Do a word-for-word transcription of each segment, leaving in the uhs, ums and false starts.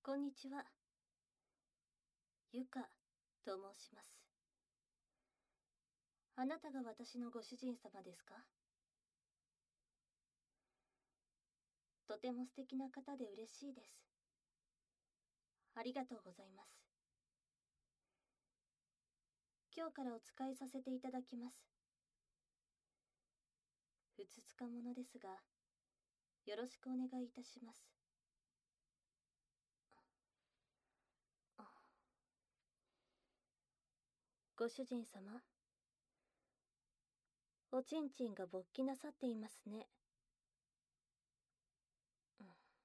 こんにちは。ゆかと申します。あなたが私のご主人様ですか？とても素敵な方で嬉しいです。ありがとうございます。今日からお使いさせていただきます。ふつつかものですが、よろしくお願いいたします。ご主人様、おちんちんが勃起なさっていますね。うん、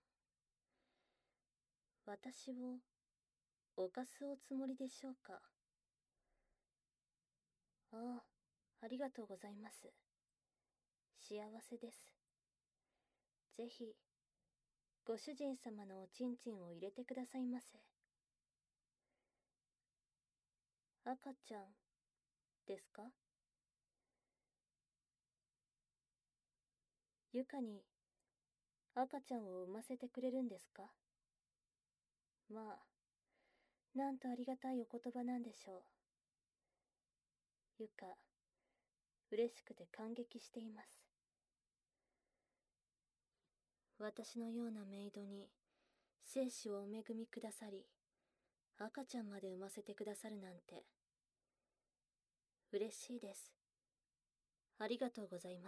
私を犯すおつもりでしょうか？ああ、ありがとうございます。幸せです。ぜひ、ご主人様のおちんちんを入れてくださいませ。赤ちゃんですか？ゆかに赤ちゃんを産ませてくれるんですか？まあ、なんとありがたいお言葉なんでしょう。ゆか、嬉しくて感激しています。私のようなメイドに生死をお恵みくださり、赤ちゃんまで産ませてくださるなんて、嬉しいです。ありがとうございます。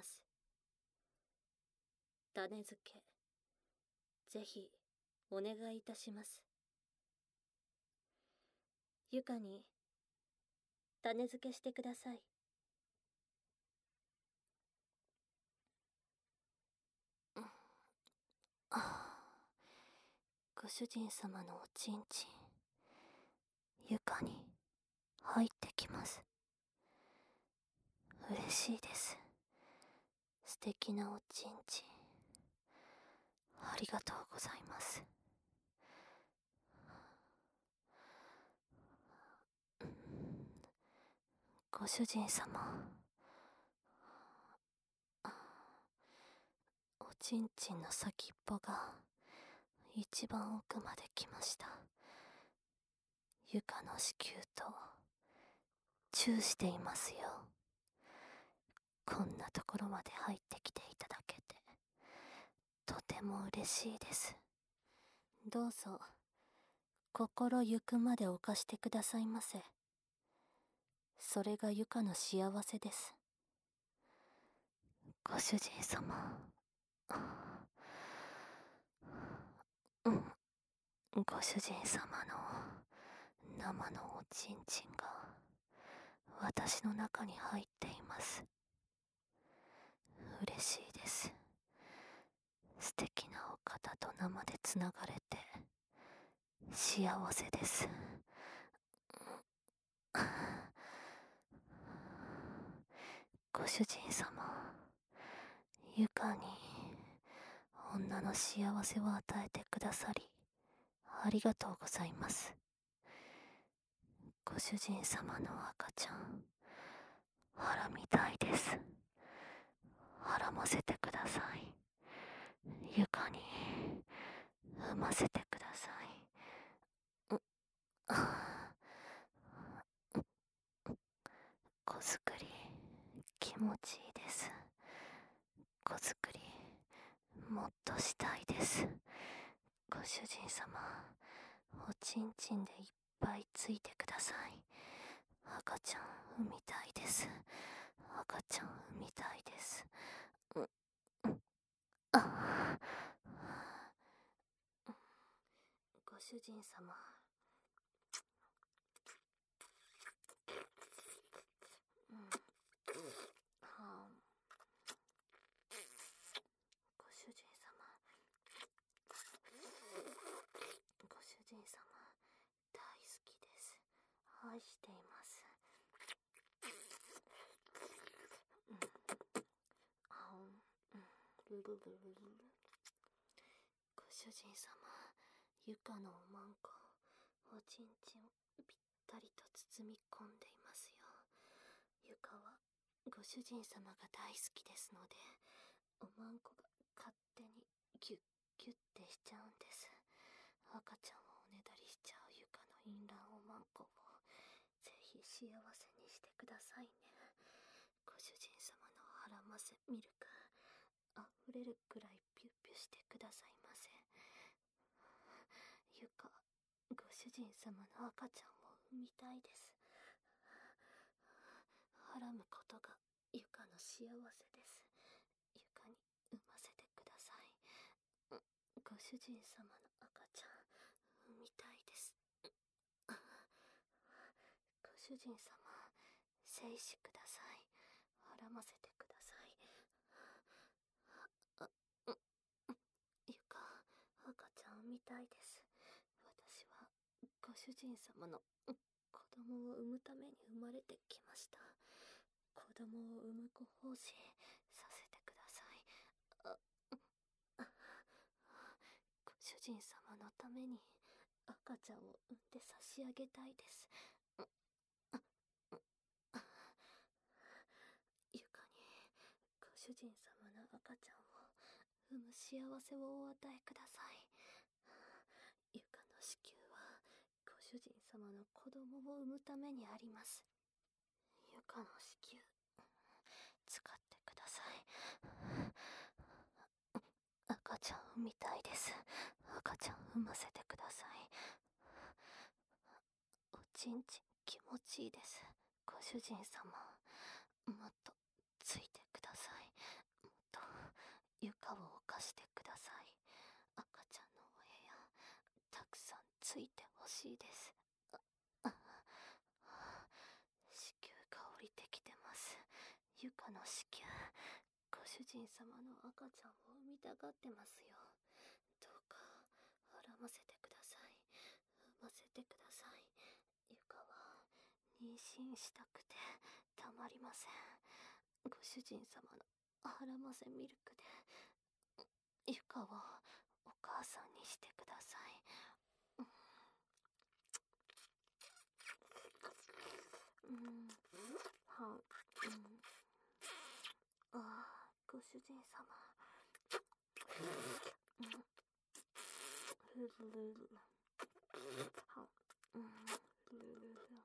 種付け、ぜひ、お願いいたします。ゆかに、種付けしてください。ご主人様のおちんちん、床に入ってきます。嬉しいです。素敵なおちんちん、ありがとうございます。ご主人様、おちんちんの先っぽが一番奥まで来ました。床の子宮とチューしていますよ。こんなところまで入ってきていただけてとても嬉しいです。どうぞ心ゆくまで犯してくださいませ。それがゆかの幸せです。ご主人様、うん、ご主人様の生のおちんちんが私の中に入っています。嬉しいです。素敵なお方と生でつながれて幸せです。ご主人様、ゆかに女の幸せを与えてくださりありがとうございます。ご主人様の赤ちゃん、腹みたいです。腹ませてください。ゆかに産ませてください。う子作り気持ちいいです。子作りもっとしたいです。ご主人様、おちんちんでいっぱいついてください。赤ちゃん産みたいです。赤ちゃん産みたいです。うあご主人様、うん、はあ、ご主人様、ご主人様、大好きです。愛しています。うん、あうん、ルルルルルル。ご主人様、ゆかのおまんこ、おちんちんをぴったりと包み込んでいますよ。ゆかはご主人様が大好きですので、おまんこが勝手にギュッギュッてしちゃうんです。赤ちゃんをおワンコをぜひ幸せにしてくださいね。ご主人様のハラマセミルク溢れるくらいピュッピュしてくださいませ。ゆか、ご主人様の赤ちゃんを産みたいです。はらむことがゆかの幸せです。ゆかに産ませてください。ご主人様の赤ちゃん産みたいです。ご主人様、精子ください。はらませてください。あ、う、ゆか、赤ちゃん産みたいです。私はご主人様の子供を産むために生まれてきました。子供を産むご奉仕させてください。あ、ご主人様のために赤ちゃんを産んで差し上げたいです。ゆかにご主人様の赤ちゃんを産む幸せをお与えください。ゆかの子宮はご主人様の子供を産むためにあります。ゆかの子宮使ってください。赤ちゃん産みたいです。赤ちゃん産ませてください。おちんちん気持ちいいです。ご主人様、もっとついてください。もっと床を犯してください。赤ちゃんのお部屋たくさんついてほしいです。あ、子宮が降りてきてます。床の子宮、ご主人様の赤ちゃんを産みたがってますよ。どうかはらませてください。産ませてください。ゆかは妊娠したくてたまりません。ご主人様のはらませミルクでゆかをお母さんにしてください。うん、は、うん、ああ、ご主人様、うん、ルルルル、は、うん、ルルルル、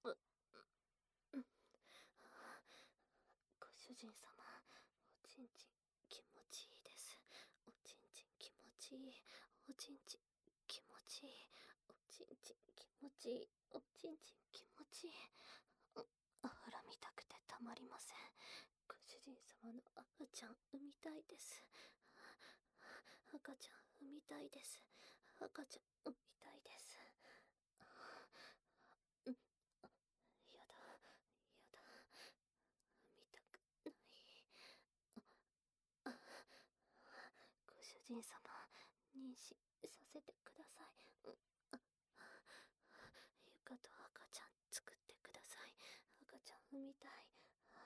ご主人様、おちんちん気持ちいいです。おちんちん気持ちいい。おちんちん気持ちいい。おちんちん気持ちいい。おちんちん気持ちいい。あら見たくてたまりません。ご主人様の赤ちゃん産みたいです。赤ちゃん産みたいです。赤ちゃん産みたいです。うん、やだやだ、産みたくない。ご主人様、妊娠させてください。ゆかと赤ちゃん作ってください。赤ちゃん産みたい。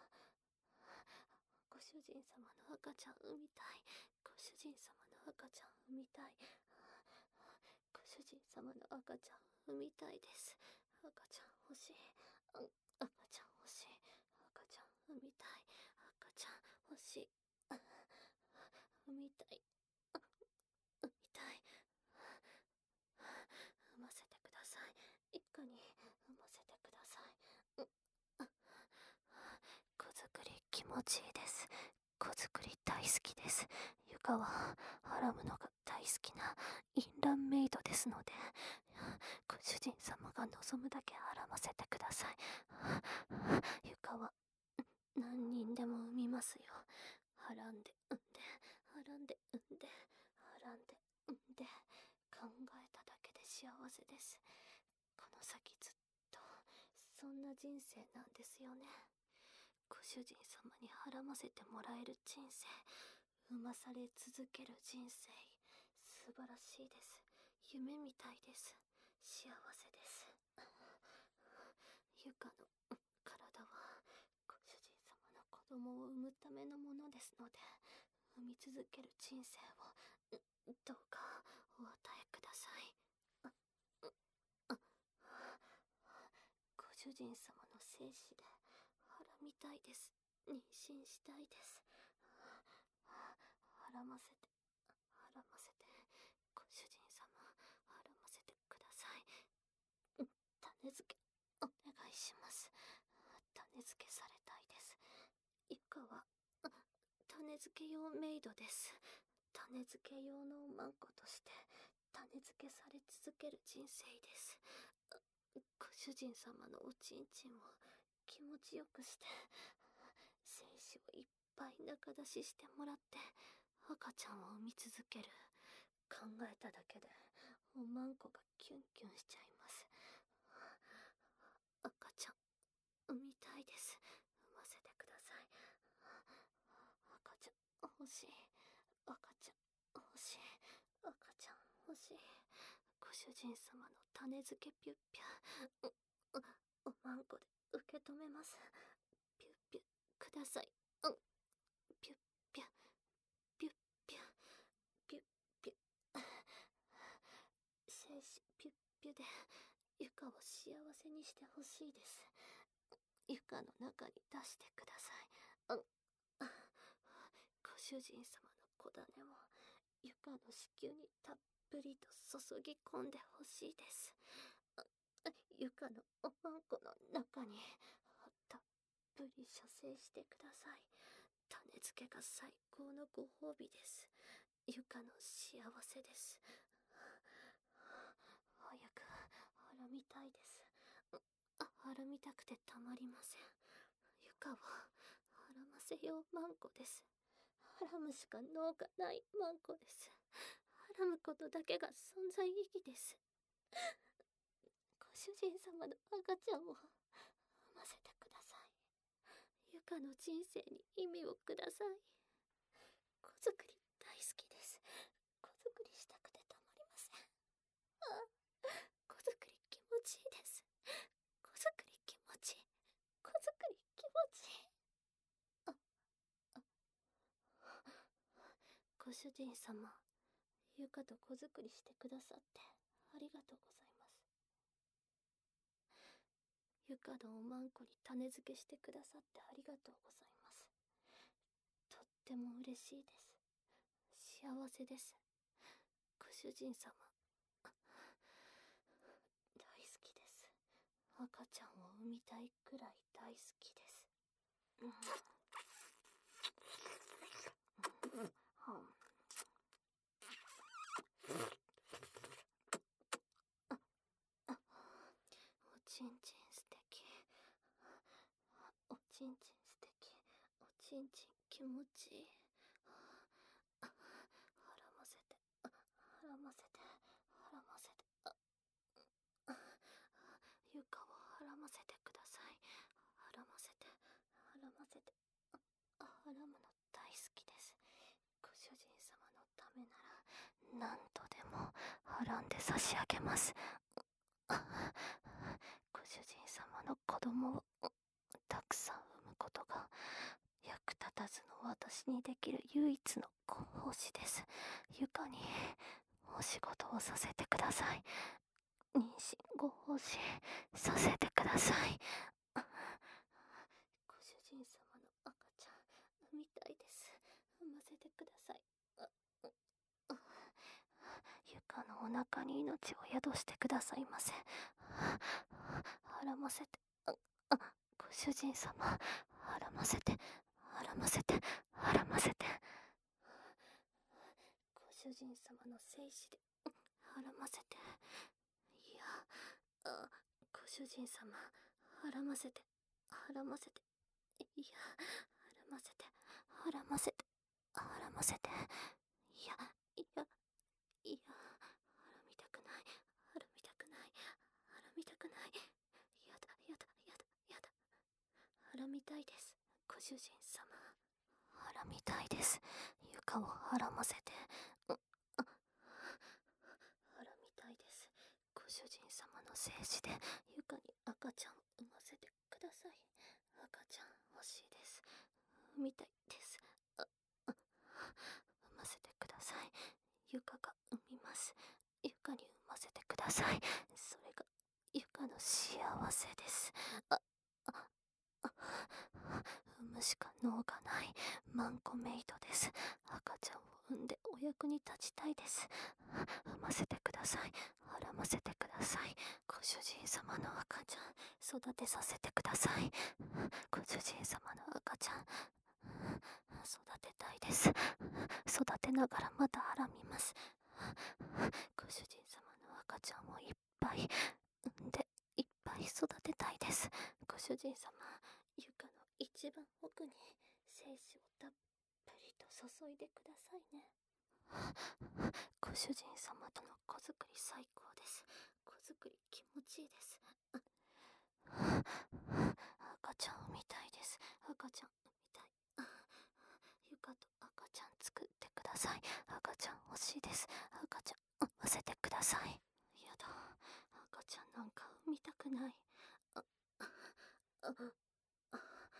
ご主人様の赤ちゃん産みたい。ご主人様の赤ちゃん産みたい。ご主人様の赤ちゃん産みたいです。赤ちゃん欲しい。赤ちゃん欲しい。赤ちゃん産みたい。赤ちゃん欲しい。産みたい。産みたい。産ませてください。一家に産ませてください。子作り気持ちいいです。子作り大好きです。ゆかははらむのが大好きなインランメイドですので、ご主人様が望むだけはらませてください。ゆかは何人でも産みますよ。はらんで産んで、はらんで産んで、はらんで産んで、考えただけで幸せです。この先ずっとそんな人生なんですよね。ご主人様にはらませてもらえる人生、産まされ続ける人生、素晴らしいです。夢みたいです。幸せです。ゆかの体はご主人様の子供を産むためのものですので、産み続ける人生をどうかお与えください。ご主人様の精子ではらみたいです。妊娠したいです。はらませて、はらませて、ご主人様、はらませてください。種種付けお願いします。種付けされたいです。ゆかは種付け用メイドです。種付け用のおまんことして種付けされ続ける人生です。ご主人様のおちんちんを気持ちよくして精子をいっぱい中出ししてもらって赤ちゃんを産み続ける。考えただけでおまんこがキュンキュンしちゃいます。赤ちゃん産みたいです。産ませてください。赤ちゃん欲しい。赤ちゃん欲しい。赤ちゃん欲しい。ご主人様の種付けピュッピュ。お、おまんこで受け止めます。ピュッピュください。うん。ピュッピュピュッピュピュッピュ。精子ピュッピュでゆかを幸せにしてほしいです。ゆかの中に出してください。うん。ご主人様の小種をゆかの子宮にたっぷりと注ぎ込んでほしいです。ゆかのおまんこの中にたっぷり射精してください。種付けが最高のご褒美です。ゆかの幸せです。早く腹みたいです。腹みたくてたまりません。ゆかは腹ませようまんこです。はらむしか脳がないまんこです。はらむことだけが存在意義です。ご主人様の赤ちゃんを産ませてください。ゆかの人生に意味をください。子作り大好きです。子作りしたくてたまりません。あ、子作り気持ちいいです。子作り気持ちいい。子作り気持ちいい。あ、あ、ご主人様、ゆかと子作りしてくださってありがとうございます。ゆかのおまんこに種付けしてくださってありがとうございます。とっても嬉しいです。幸せです。ご主人様、大好きです。赤ちゃんを産みたいくらい大好きです。うん。うん。はん。おちんちん素敵。おちんちん素敵。おちんちん気持ちいい。はらませて、はらませて、はらませて。ゆかをはらませてください。はらませて、はらませて。はらむの大好きです。ご主人様のためなら何度でもはらんで差し上げます。ご主人様の子供をたくさん産むことが役立たずの私にできる唯一の奉仕です。ゆかにお仕事をさせてください。妊娠ご奉仕させてください。ご主人様の赤ちゃん産みたいです。産ませてください。ゆかのお腹に命を宿してくださいませ。はらませて、ご主人様、はらませて、はらませて、はらませて。ご主人様の精子ではらませて。いや、あ、ご主人様、はらませて、はらませて。いや、はらませて、はらませて、はらませて。いや、いや、いや、はらみたくない、はらみたくない、はらみたくない。やだ、やだ、やだ、やだ。はらみたいです、ご主人様。はらみたいです。ゆかをはらませて。はらみたいです。ご主人様の精子でゆかに赤ちゃんを産ませてください。赤ちゃん欲しいです。産みたいです。あ、あ、産ませてください。ゆかが産みます。ゆかに産ませてください。それがゆかの幸せです。あ、あ、あ、産むしか能がないマンコメイドです。赤ちゃんを産んでお役に立ちたいです。産ませてください。はらませてください。ご主人様の赤育てさせてください。ご主人様の赤ちゃん、育てたいです。育てながらまた腹みます。ご主人様の赤ちゃんをいっぱい産んで、いっぱい育てたいです。ご主人様、床の一番奥に精子をたっぷりと注いでくださいね。ご主人様との子作り最高です。子作り気持ちいいです。赤ちゃんを見たいです。赤ちゃん見たい。床と赤ちゃん作ってください。赤ちゃん欲しいです。赤ちゃん産ませてください。やだ、赤ちゃんなんか産みたくない。あああ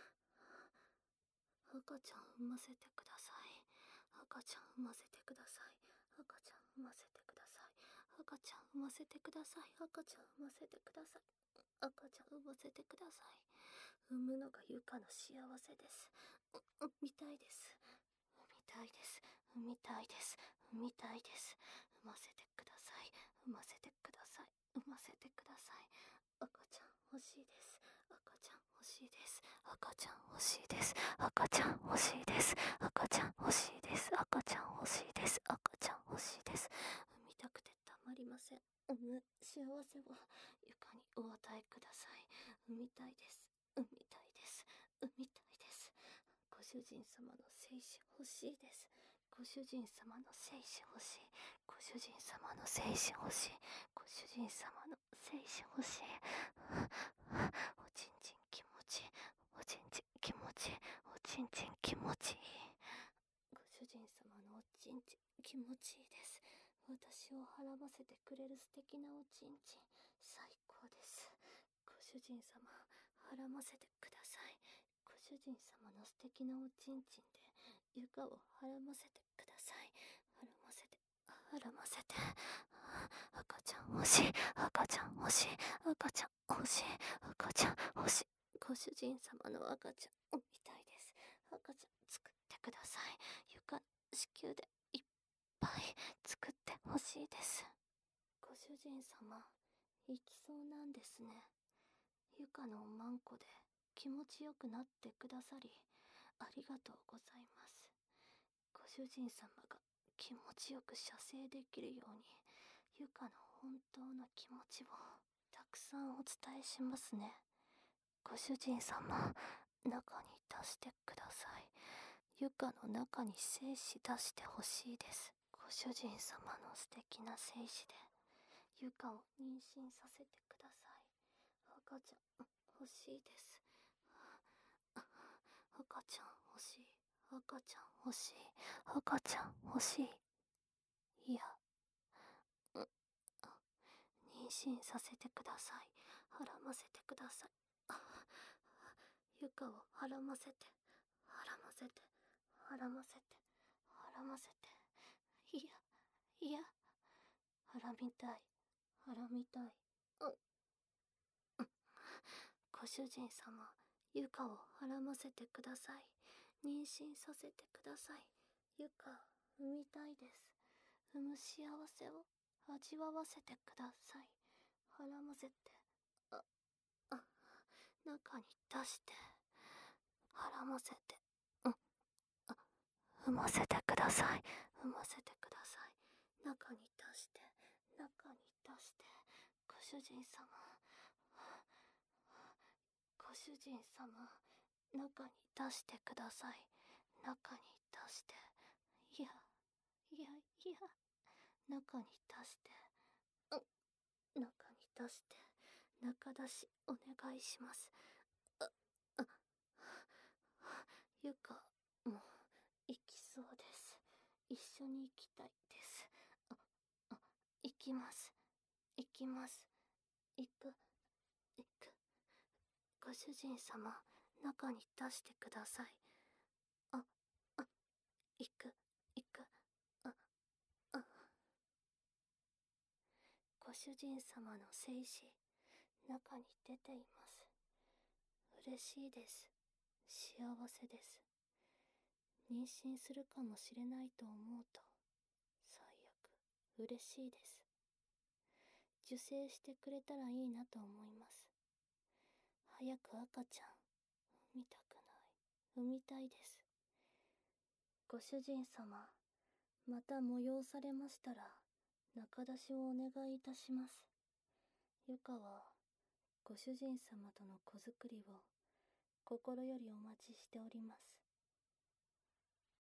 赤ちゃん産ませてください。赤ちゃん産ませてください。赤ちゃん産ませてください。赤ちゃん産ませてください。赤ちゃん産ませてください。赤ちゃん産ませてください。産むのがゆかの幸せです。産みたいです。産みたいです。産みたいです。産みたいです。産ませてください。産ませてください。産ませてください。赤ちゃん欲しいです。赤ちゃん欲しいです。赤ちゃん欲しいです。赤ちゃん欲しいです。赤ちゃん欲しいです。赤ちゃん欲しいです。赤ちゃん欲しいです。産みたくてたまりません。産む幸せを床にお与えください。産みたいです。産みたいです。産みたいです。ご主人様の精子欲しいです。ご主人様の精子欲しい。ご主人様の精子欲しい。ご主人様の精子欲しい。おちんちん気持ちいい。おちんちん気持ちいい。おちんちん気持ちいい。ご主人様のおちんちん気持ちいいです。私をはらませてくれる素敵なおちんちん最高です。ご主人様、はらませてください。ご主人様の素敵なおちんちんで床をはらませてください。はらませて、はらませて。赤ちゃん欲しい。赤ちゃん欲しい。赤ちゃん欲しい。赤ちゃん欲しい。ご主人様の赤ちゃんを見たいです。赤ちゃん作ってください。床子宮でいっぱい作ってほしいです。ご主人様、行きそうなんですね。床のおまんこで気持ちよくなってくださりありがとうございます。ご主人様が気持ちよく射精できるように床の本当の気持ちをたくさんお伝えしますね。ご主人様、中に出してください。床の中に精子出してほしいです。ご主人様の素敵な精子で床を妊娠させてください。赤ちゃん欲しいです。赤ちゃん欲しい。赤ちゃん欲しい。赤ちゃん欲しい。いや、うん、妊娠させてください。はらませてください。床をはらませて、はらませて、はらませて、はらませて。いや、いや、はらみたい。はらみたい。うん。ご主人様、床をはらませてください。妊娠させてください。床、産みたいです。産む幸せを味わわせてください。はらませて、あ、あ、中に出して、はらませて、うん、あ、産ませてください。産ませてください。中に出して、中に出して、ご主人様、ご主人様、中に出してください。中に出して、いや、いや、いや、中に出して、うん、中に出して、中出しお願いします。あ、あ、ゆか、もう、行きそうです。一緒に行きたいです。あ、あ、行きます。行きます。行く、行く。ご主人様、中に出してください。あ、あ、行く、行く。あ、あ。ご主人様の精子、中に出ています。嬉しいです。幸せです。妊娠するかもしれないと思うと、最悪、嬉しいです。受精してくれたらいいなと思います。 早く赤ちゃん産みたくない。産みたいです。ご主人様、また催されましたら中出しをお願いいたします。ゆかはご主人様との子作りを心よりお待ちしております。